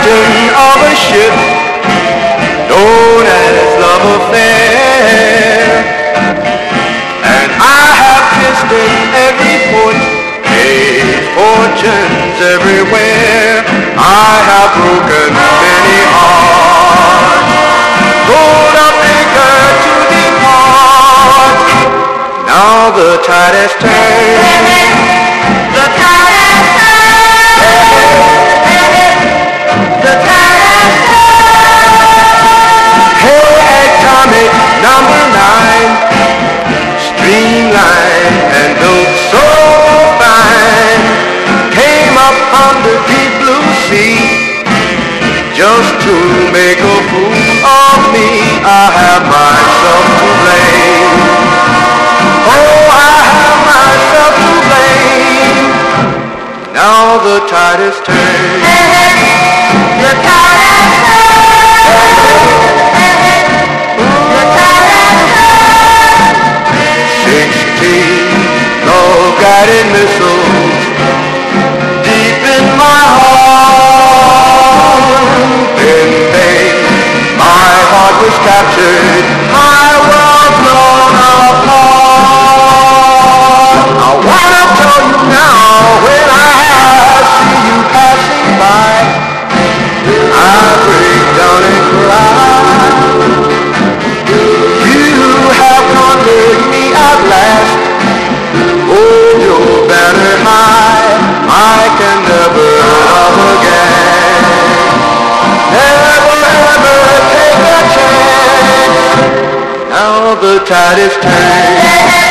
captain of a ship known as love affair, and I have kissed in every port, made fortunes everywhere. I have broken many hearts, pulled up anchor to depart. Now the tide has turned. The tide has turned. The tide has turned. Hey, atomic number 9, streamlined and built so fine, came up from the deep blue sea just to make a fool of me. I have myself to blame. Oh, I have myself to blame. Now the tide has turned. The tide has turned. The tide has turned. 16 love-guided missiles deep in my heart. Then my heart was captured. My world blown apart. I wanna tell you now, when I see you passing by, I break down and cry. You have conquered me at last. Hold your banner high. I can never love again. Never ever take a chance. Now the tide is turned.